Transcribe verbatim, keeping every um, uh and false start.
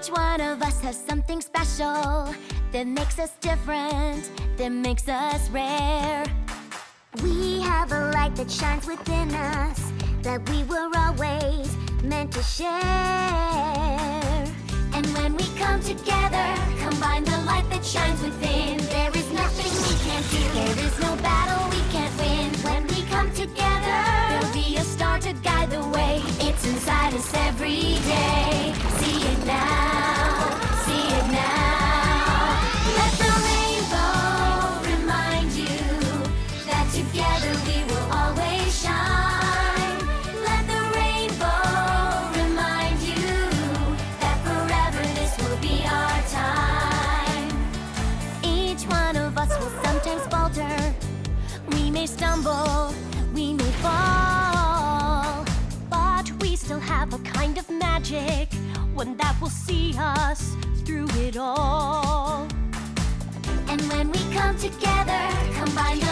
one of us has something special that makes us different, that makes us rare. We have a light that shines within us that we were always meant to share. And when we come together, combine the light that shines within, there is nothing we can't do, there is no battle we can't win. When we come together, there'll be a star to guide the way. It's inside us every day. See it now, see it now. Let the rainbow remind you that together we will always shine. Let the rainbow remind you that forever this will be our time. Each one of us will sometimes falter. We may stumble, we may fall, but we still have a kind of magic, one that will see us through it all. And when we come together, combine the